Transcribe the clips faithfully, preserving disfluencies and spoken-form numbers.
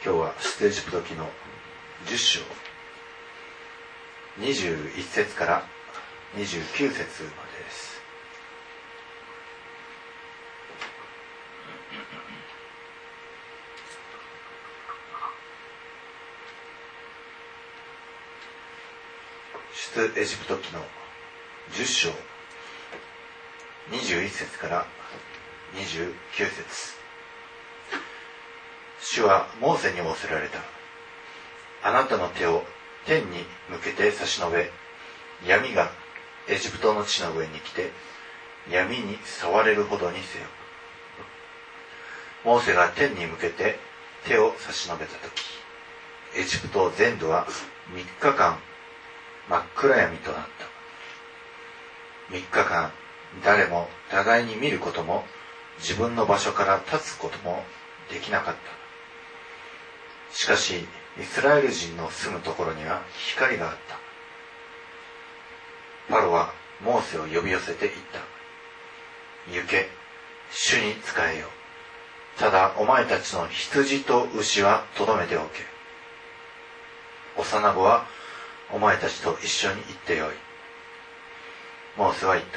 今日は出エジプト記のじゅっ章にじゅういち節からにじゅうきゅう節までです。出エジプト記のじゅっ章にじゅういち節からにじゅうきゅう節。主はモーセに仰せられた。あなたの手を天に向けて差し伸べ、闇がエジプトの地の上に来て闇に触れるほどにせよ。モーセが天に向けて手を差し伸べたとき、エジプト全土はみっかかん真っ暗闇となった。みっかかん誰も互いに見ることも自分の場所から立つこともできなかった。しかしイスラエル人の住むところには光があった。パロはモーセを呼び寄せて言った。行け、主に仕えよ。ただお前たちの羊と牛はとどめておけ。幼子はお前たちと一緒に行ってよい。モーセは言った。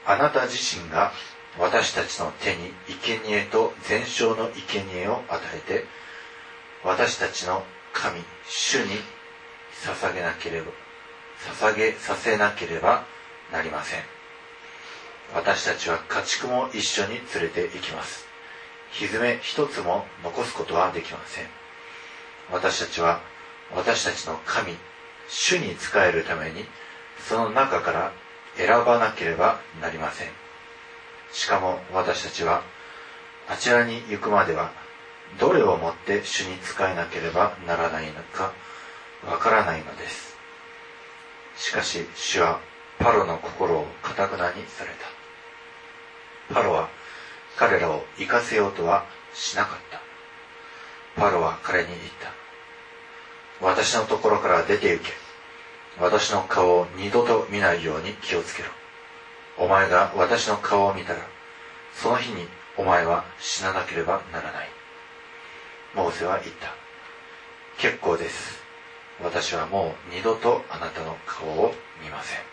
あなた自身が私たちの手に生贄と全焼の生贄を与えて、私たちの神主に捧げなければ捧げさせなければなりません。私たちは家畜も一緒に連れて行きます。ひづめ一つも残すことはできません。私たちは私たちの神主に仕えるためにその中から選ばなければなりません。しかも私たちはあちらに行くまではどれをもって主に仕えなければならないのかわからないのです。しかし主はパロの心を堅くなにされた。パロは彼らを行かせようとはしなかった。パロは彼に言った。私のところから出て行け。私の顔を二度と見ないように気をつけろ。お前が私の顔を見たらその日にお前は死ななければならない。モーセは言った。結構です。私はもう二度とあなたの顔を見ません。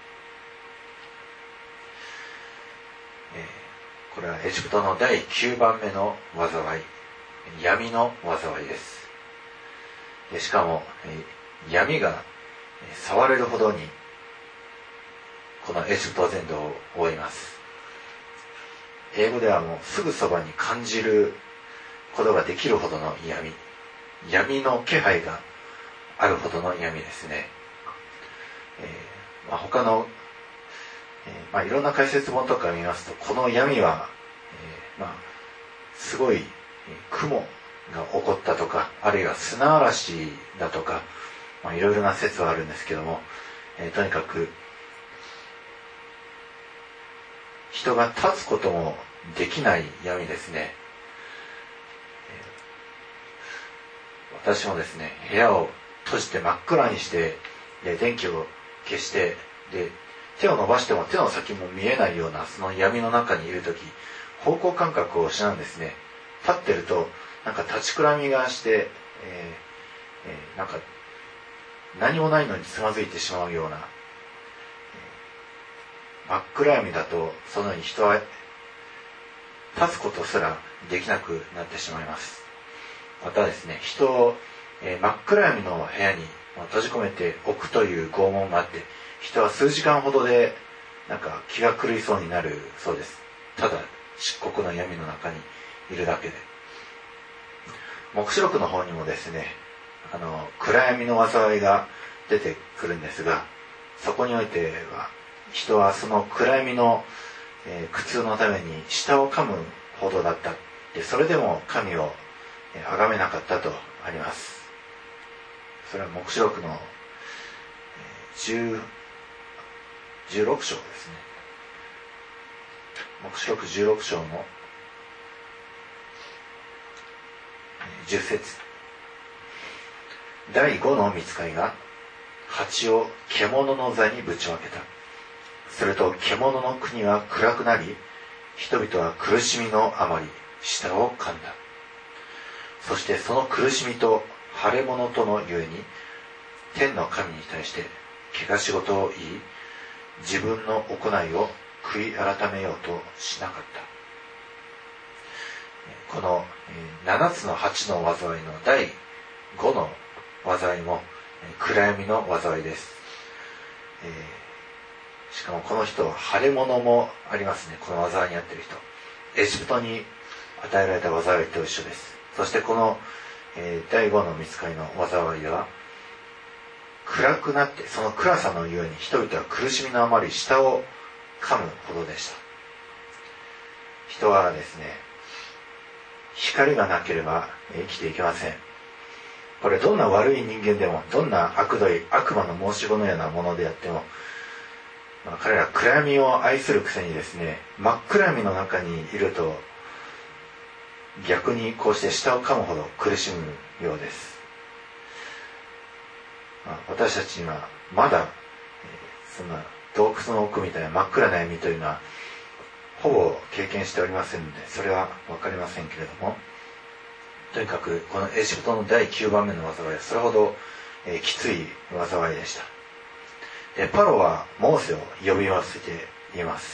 えー、これはエジプトのだいきゅうばんめの災い、闇の災いです。でしかも、えー、闇が触れるほどにこのエジプト全土を覆います。英語ではもうすぐそばに感じることができるほどの闇、闇の気配があるほどの闇ですね。えーまあ、他の、えーまあ、いろんな解説本とか見ますと、この闇は、えーまあ、すごい雲が起こったとか、あるいは砂嵐だとか、まあ、いろいろな説はあるんですけども、えー、とにかく人が立つこともできない闇ですね。私もですね、部屋を閉じて真っ暗にして、で電気を消して、で手を伸ばしても手の先も見えないようなその闇の中にいるとき、方向感覚を失うんですね。立ってるとなんか立ちくらみがして、えーえー、なんか何もないのにつまずいてしまうような、えー、真っ暗闇だとそのように人は立つことすらできなくなってしまいます。またですね、人を、えー、真っ暗闇の部屋に閉じ込めておくという拷問もあって、人は数時間ほどでなんか気が狂いそうになるそうです。ただ漆黒の闇の中にいるだけで。黙示録の方にもですね、あの暗闇の災いが出てくるんですが、そこにおいては人はその暗闇の、えー、苦痛のために舌を噛むほどだった。でそれでも神を崇めなかったとあります。それは黙示録のじゅう、じゅうろく章ですね。黙示録じゅうろく章のじゅっ節。だいごの御使いが蜂を獣の座にぶちまけた。すると獣の国は暗くなり、人々は苦しみのあまり舌を噛んだ。 そしてその苦しみと腫れ物とのゆえに天の神に対して汚し事を言い、自分の行いを悔い改めようとしなかった。このななつの鉢の災いのだいごの災いも暗闇の災いです。えー、しかもこの人は腫れ物もありますね。この災いに遭っている人、エジプトに与えられた災いと一緒です。そしてこの、えー、だいごの御使いの災いは暗くなって、その暗さのゆえに人々は苦しみのあまり舌を噛むほどでした。人はですね、光がなければ生きていけません。これどんな悪い人間でも、どんな悪どい悪魔の申し子のようなものであっても、まあ、彼ら暗闇を愛するくせにですね、真っ暗闇の中にいると逆にこうして舌を噛むほど苦しむようです。まあ、私たちにはまだ、えー、そんな洞窟の奥みたいな真っ暗な闇というのはほぼ経験しておりませんので、それは分かりませんけれども、とにかくこのエジプトのだいきゅうばんめの災いはそれほど、えー、きつい災いでした。でパロはモーセを呼び寄せています。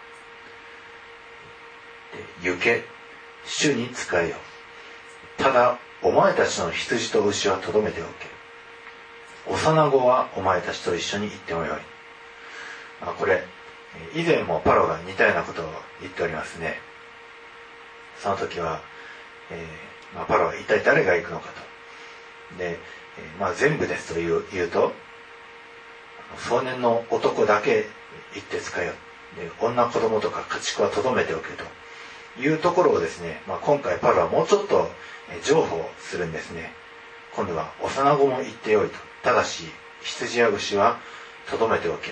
で行け、主に仕えよ。ただお前たちの羊と牛はとどめておけ。幼子はお前たちと一緒に行ってもよい。あ、これ以前もパロが似たようなことを言っておりますね。その時は、えーまあ、パロは一体誰が行くのかと。で、えーまあ、全部ですと言う、言うと、壮年の男だけ行って使えよ。で、女子供とか家畜はとどめておけというところをですね、まあ、今回パロはもうちょっと譲歩するんですね。今度は幼子も行ってよいと。ただし羊や牛はとどめておけ。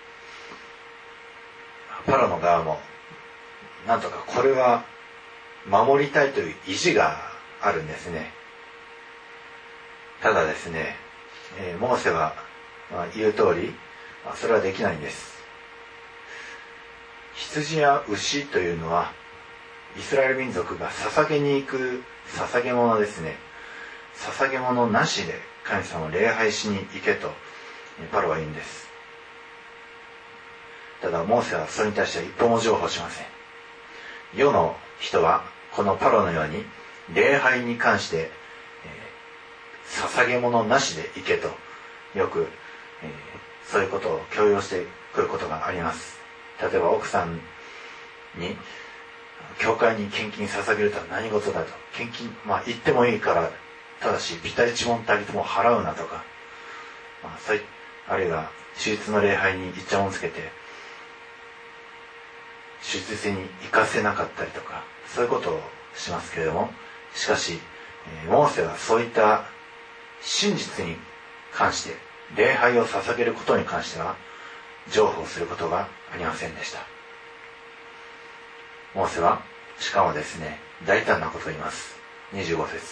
パロの側もなんとかこれは守りたいという意地があるんですね。ただですね、えー、モーセは、まあ、言う通り、まあ、それはできないんです。羊や牛というのはイスラエル民族が捧げに行く捧げ物ですね。捧げ物なしで神様を礼拝しに行けとパロは言うんです。ただモーセはそれに対しては一歩も譲歩しません。世の人はこのパロのように礼拝に関して、えー、捧げ物なしで行けとよく、えー、そういうことを強要してくることがあります。例えば奥さんに教会に献金捧げるとは何事だと。献金、まあ言ってもいいから、ただしビタ一文たりとも払うなとか、まあ、そういあるいは手術の礼拝にイチャモンつけて手術に行かせなかったりとか、そういうことをしますけれども、しかし、えー、モーセはそういった真実に関して礼拝を捧げることに関しては譲歩することがありませんでした。モーセはしかもですね、大胆なことを言います。にじゅうご節、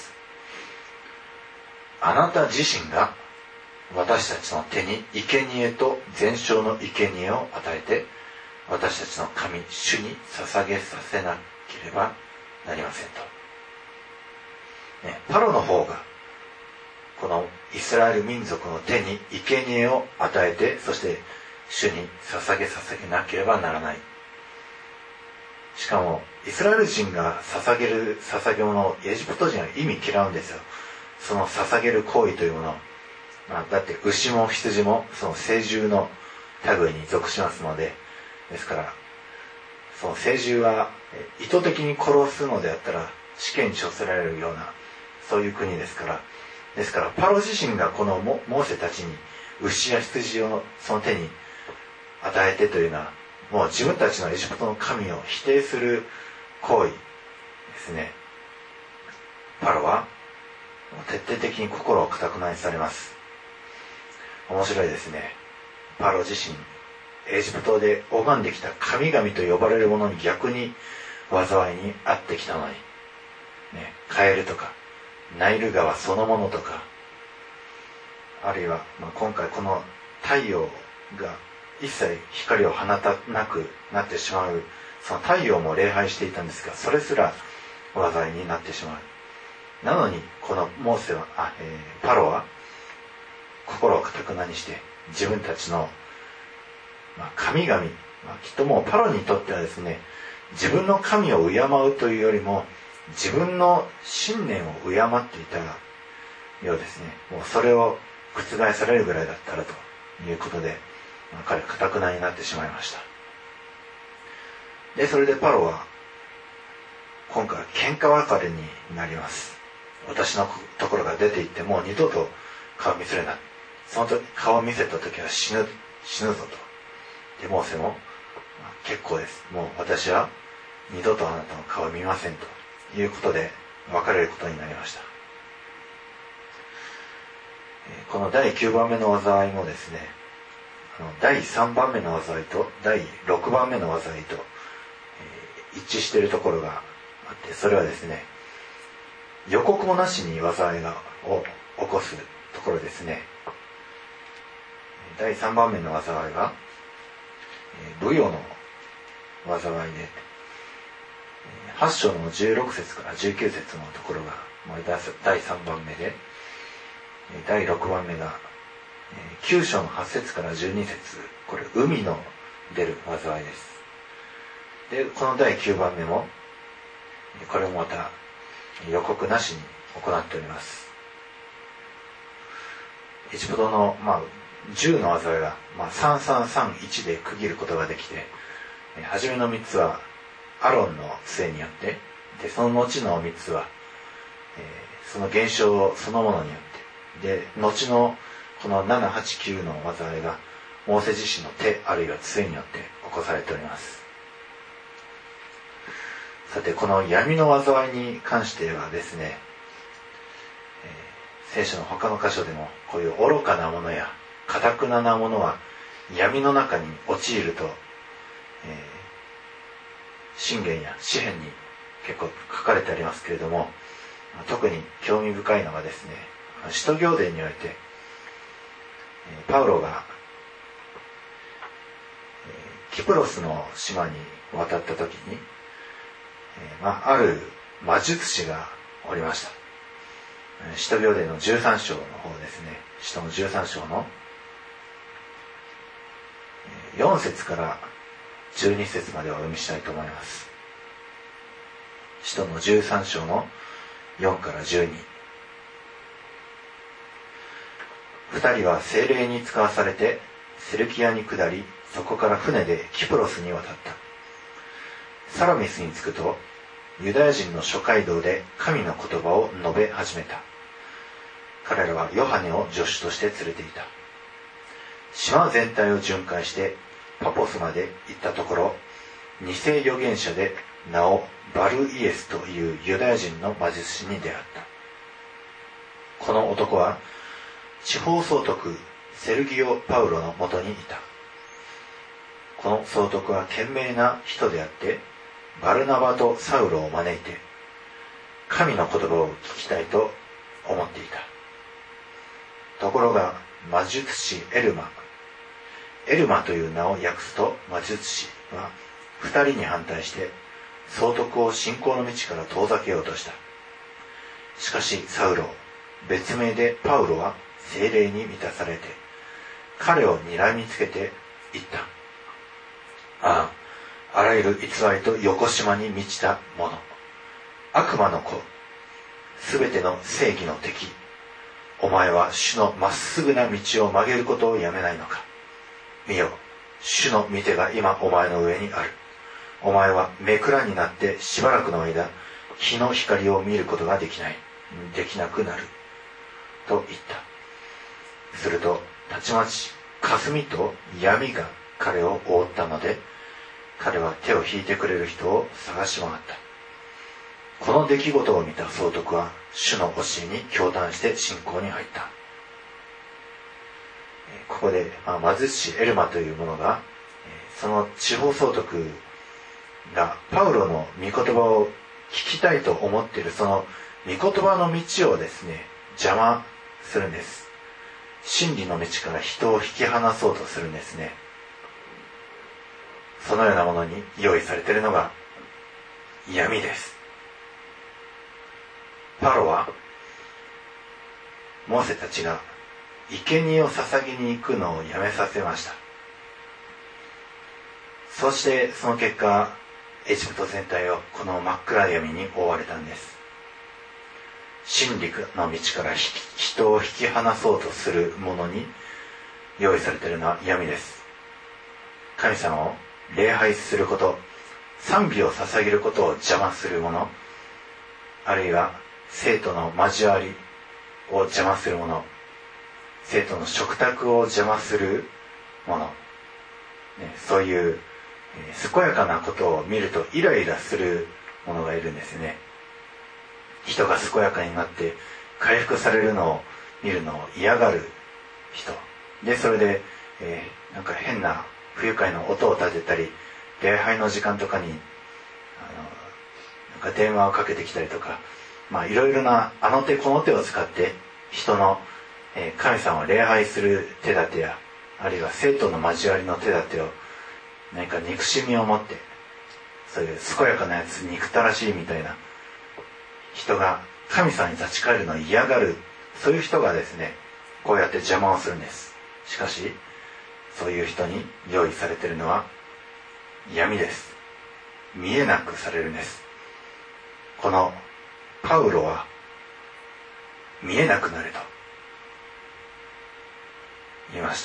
あなた自身が私たちの手に生贄と全焼の生贄を与えて、私たちの神主に捧げさせなければなりませんと、ね、パロの方がこのイスラエル民族の手に生贄を与えて、そして主に捧げさせなければならない。しかもイスラエル人が捧げる捧げ物をエジプト人は意味嫌うんですよ。その捧げる行為というもの、まあ、だって牛も羊もその聖獣の類に属しますので、ですからその聖獣は意図的に殺すのであったら死刑に処せられるようなそういう国ですから、ですからパロ自身がこのモーセたちに牛や羊をその手に与えてというのは、もう自分たちのエジプトの神を否定する行為ですね。パロは徹底的に心を固くなにされます。面白いですね。パロ自身エジプトで拝んできた神々と呼ばれるものに逆に災いに遭ってきたのに、ね、カエルとかナイル川そのものとか、あるいは、まあ、今回この太陽が一切光を放たなくなってしまう、その太陽も礼拝していたんですが、それすら災いになってしまう。 なのにこのモーセはあ、えー、パロは心を堅くなにして自分たちの、まあ、神々、まあ、きっともうパロにとってはですね、自分の神を敬うというよりも自分の信念を敬っていたようですね。もうそれを覆されるぐらいだったらということで、まあ、彼は堅くなになってしまいました。でそれでパロは今回喧嘩別れになります。私のところが出て行ってもう二度と顔見せるな、その時顔を見せた時は死ぬ死ぬぞと。でモーセも、まあ、結構です、もう私は二度とあなたの顔を見ませんということで別れることになりました。このだいきゅうばんめの災いもですね、だいさんばんめの災いとだいろくばんめの災いと一致しているところがあって、それはですね、予告もなしに災いがを起こすところですね。だいさんばんめの災いはブヨの災いで、はち章のじゅうろく節からじゅうきゅう節のところがだいさんばんめで、だいろくばんめがきゅう章のはち節からじゅうに節、これ海の出る災いです。でこのだいきゅうばんめもこれもまた予告なしに行っております。エジプトの、まあ、じゅうの災いが、まあ、さんさんさんいちで区切ることができて、初めのみっつはアロンの杖によって、でその後のみっつは、えー、その現象そのものによって、で後のこのななはちきゅうの災いがモーセ自身の手あるいは杖によって起こされております。さてこの闇の災いに関してはですね、えー、聖書の他の箇所でもこういう愚かなものや堅くななものは闇の中に陥ると、えー、箴言や詩編に結構書かれてありますけれども、特に興味深いのがですね、使徒行伝においてパウロがキプロスの島に渡った時に、まあ、ある魔術師がおりました。使徒行伝のじゅうさん章の方ですね、使徒のじゅうさん章のよん節からじゅうに節までをお読みしたいと思います。使徒のじゅうさん章のよんからじゅうに。二人は聖霊に使わされてセルキアに下り、そこから船でキプロスに渡った。サラミスに着くとユダヤ人の諸街道で神の言葉を述べ始めた。彼らはヨハネを助手として連れていた。島全体を巡回してパポスまで行ったところ、偽預言者で名をバルイエスというユダヤ人の魔術師に出会った。この男は地方総督セルギオ・パウロのもとにいた。この総督は賢明な人であって、バルナバとサウロを招いて神の言葉を聞きたいと思っていた。ところが魔術師エルマエルマという名を訳すと魔術師は二人に反対して総督を信仰の道から遠ざけようとした。しかしサウロ、別名でパウロは聖霊に満たされて彼を睨みつけて言った。ああ、あらゆる偽りと横島に満ちた者、悪魔の子、すべての正義の敵、お前は主のまっすぐな道を曲げることをやめないのか。見よ、主の御手が今お前の上にある。お前は目くらになってしばらくの間日の光を見ることができないできなくなると言った。するとたちまち霞と闇が彼を覆ったので、彼は手を引いてくれる人を探し回った。この出来事を見た総督は主の教えに驚嘆して信仰に入った。ここで、まあ、貧しいエルマというものが、その地方総督がパウロの御言葉を聞きたいと思っているその御言葉の道をですね、邪魔するんです。真理の道から人を引き離そうとするんですね。そのようなものに用意されているのが闇です。 パロはモーセたちが生贄を捧げに行くのをやめさせました。そしてその結果、エジプト全体をこの真っ暗闇に覆われたんです。真理の道から人を引き離そうとする者に用意されているのは闇です。神様を礼拝すること、賛美を捧げることを邪魔する者、あるいは生徒の交わりを邪魔する者、生徒の食卓を邪魔する者、ね、そういう、えー、健やかなことを見るとイライラする者がいるんですね。人が健やかになって回復されるのを見るのを嫌がる人で、それで、えー、なんか変な不愉快な音を立てたり、礼拝の時間とかにあのなんか電話をかけてきたりとか、まあいろいろなあの手この手を使って人の、えー、神様を礼拝する手立てや、あるいは生徒の交わりの手立てを何か憎しみを持って、そういう健やかなやつ憎たらしいみたいな人が神様に立ち返るのを嫌がる、そういう人がですね、こうやって邪魔をするんです。しかしそういう人に用意されているのは闇です。見えなくされるんです。このパウロは見えなくなれと言いました。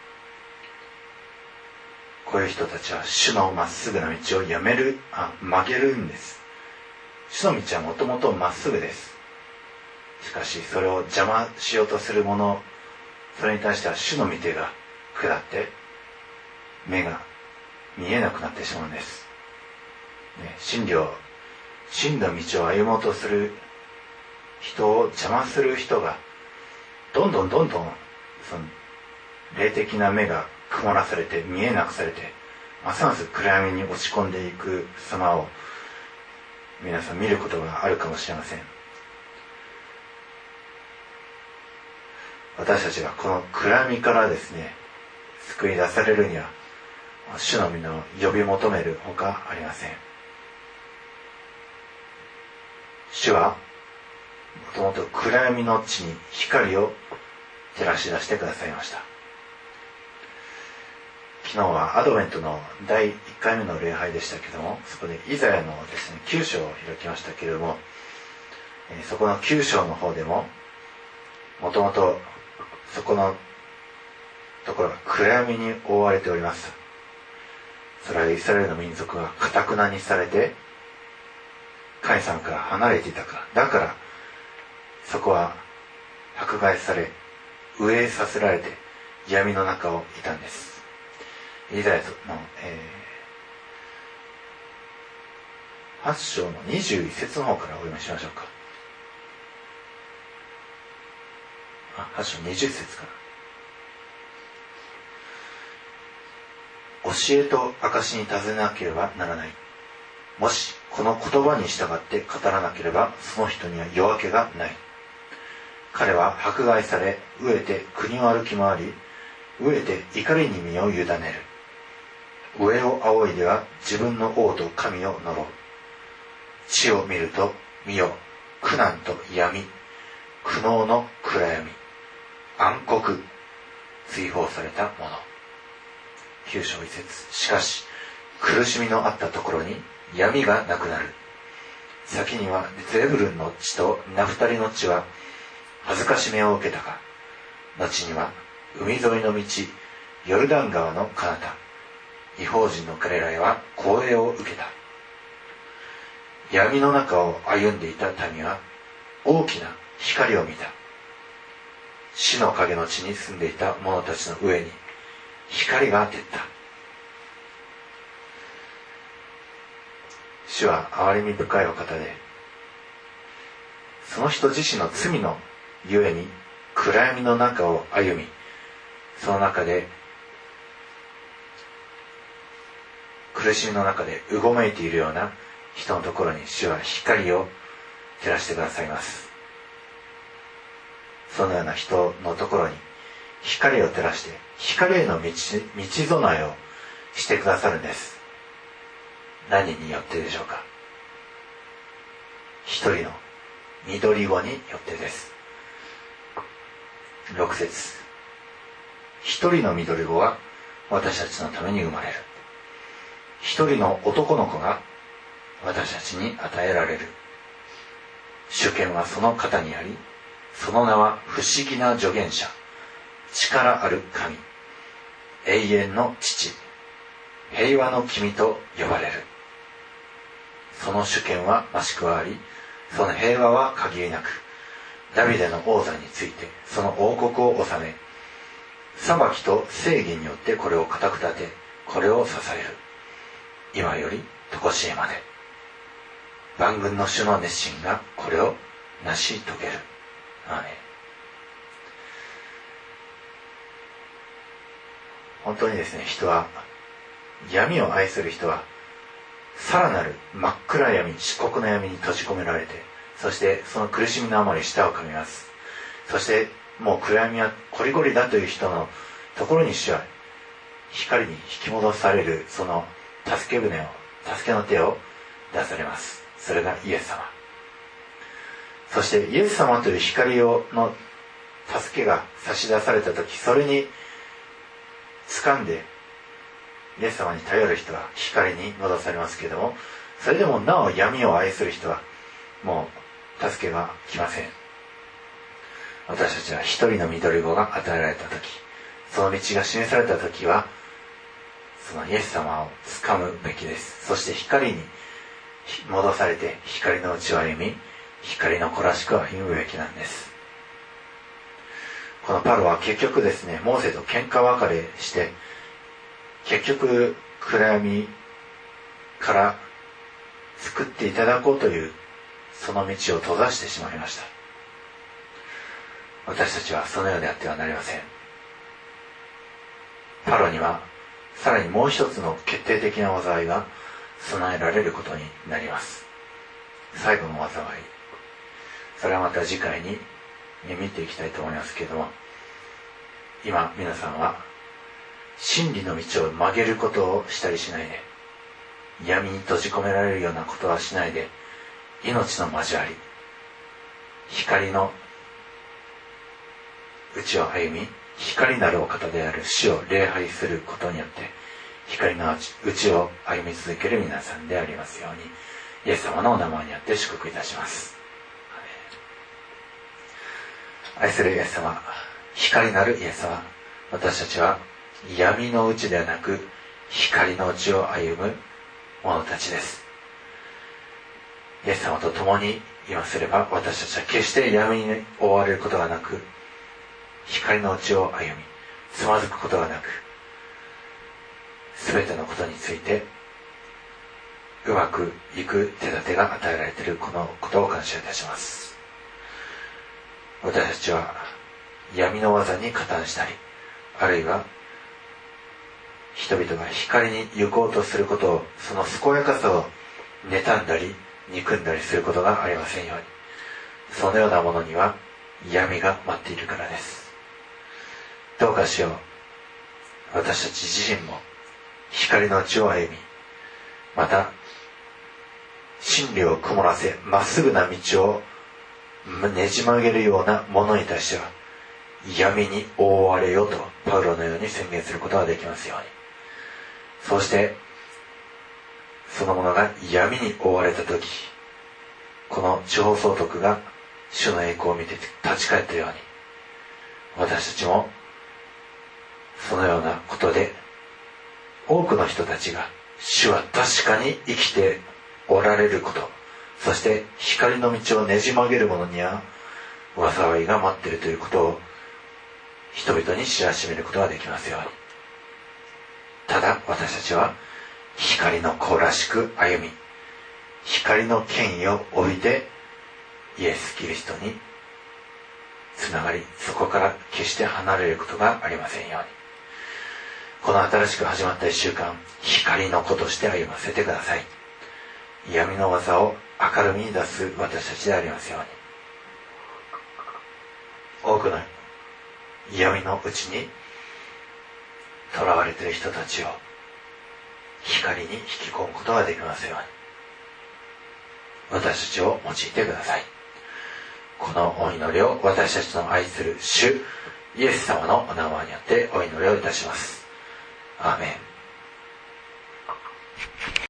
こういう人たちは主のまっすぐな道をやめる、あ、曲げるんです。主の道はもともとまっすぐです。しかしそれを邪魔しようとする者、それに対しては主の御手が下って目が見えなくなってしまうんです、ね、真理を真の道を歩もうとする人を邪魔する人がどんどんどんどんその霊的な目が曇らされて見えなくされて、ますます暗闇に落ち込んでいく様を皆さん見ることがあるかもしれません。私たちがこの暗闇からですね、救い出されるには主の御を呼び求めるほかありません。主はもともと暗闇の地に光を照らし出してくださいました。昨日はアドベントのだいいっかいめの礼拝でしたけども、そこでイザヤのですねきゅう章を開きましたけれども、そこのきゅう章の方でももともとそこのところが暗闇に覆われております。それはイスラエルの民族が堅くなにされて神様から離れていたから、だからそこは迫害され飢えさせられて闇の中をいたんです。イザヤの、えー、はち章のにじゅういち節の方からお読みしましょうか。あ、はち章にじゅっ節から。教えと証に尋ねなければならない。もしこの言葉に従って語らなければその人には夜明けがない。彼は迫害され飢えて国を歩き回り、飢えて怒りに身を委ねる。上を仰いでは自分の王と神を呪う。地を見ると見よ、苦難と闇、苦悩の暗闇、暗黒、追放されたもの。きゅう章いち節。しかし苦しみのあったところに闇がなくなる。先にはゼブルンの地とナフタリの地は恥ずかしめを受けたが、後には海沿いの道、ヨルダン川の彼方、異邦人の彼らへは光栄を受けた。闇の中を歩んでいた民は大きな光を見た。死の影の地に住んでいた者たちの上に光が照った。主は憐れみ深いお方で、その人自身の罪のゆえに暗闇の中を歩み、その中で苦しみの中でうごめいているような人のところに主は光を照らしてくださいます。そのような人のところに光を照らして光への道、道備えをしてくださるんです。何によってでしょうか。一人の緑子によってです。ろく節、一人の緑子が私たちのために生まれる。一人の男の子が私たちに与えられる。主権はその肩にあり、その名は不思議な助言者、力ある神、永遠の父、平和の君と呼ばれる。その主権は増し加わり、その平和は限りなく、ダビデの王座についてその王国を治め、裁きと正義によってこれを固く立て、これを支える。今より常しえまで。万軍の主の熱心がこれを成し遂げる。アーメン。本当にですね、人は、闇を愛する人はさらなる真っ暗闇、漆黒の闇に閉じ込められて、そしてその苦しみのあまり舌を噛みます。そしてもう暗闇はこりごりだという人のところに主は光に引き戻される、その助け舟を、助けの手を出されます。それがイエス様。そしてイエス様という光をの助けが差し出されたとき、それに掴んでイエス様に頼る人は光に戻されますけれども、それでもなお闇を愛する人はもう助けが来ません。私たちは一人の緑子が与えられたとき、その道が示されたときは、そのイエス様を掴むべきです。そして光に戻されて光の内を歩み、光の子らしく歩むべきなんです。このパロは結局ですね、モーセと喧嘩別れして、結局暗闇から救っていただこうというその道を閉ざしてしまいました。私たちはそのようであってはなりません。パロにはさらにもう一つの決定的な災いが備えられることになります。最後の災い、それはまた次回に見ていきたいと思いますけれども、今皆さんは真理の道を曲げることをしたりしないで、闇に閉じ込められるようなことはしないで、命の交わり、光の内を歩み、光なるお方である主を礼拝することによって光の内を歩み続ける皆さんでありますように、イエス様のお名前によって祝福いたします。愛するイエス様、光なるイエス様、私たちは闇の内ではなく光の内を歩む者たちです。イエス様と共に今すれば、私たちは決して闇に覆われることがなく、光の内を歩み、つまずくことがなく、すべてのことについてうまくいく手立てが与えられているこのことを感謝いたします。私たちは闇の技に加担したり、あるいは人々が光に行こうとすることを、その健やかさを妬んだり憎んだりすることがありませんように、そのようなものには闇が待っているからです。どうかしよう、私たち自身も光の道を歩み、また真理を曇らせまっすぐな道をねじ曲げるようなものに対しては闇に覆われよとパウロのように宣言することができますように、そうしてそのものが闇に覆われたとき、この地方総督が主の栄光を見て立ち返ったように、私たちもそのようなことで多くの人たちが主は確かに生きておられること、そして光の道をねじ曲げる者には災いが待っているということを人々に知らしめることができますように。ただ私たちは光の子らしく歩み、光の権威を帯びてイエス・キリストにつながり、そこから決して離れることがありませんように。この新しく始まった一週間、光の子として歩ませてください。闇の技を明るみに出す私たちでありますように。多くの闇のうちに囚われている人たちを光に引き込むことができますように、私たちを用いてください。 このお祈りを私たちの愛する主イエス様のお名前によってお祈りをいたします。アーメン。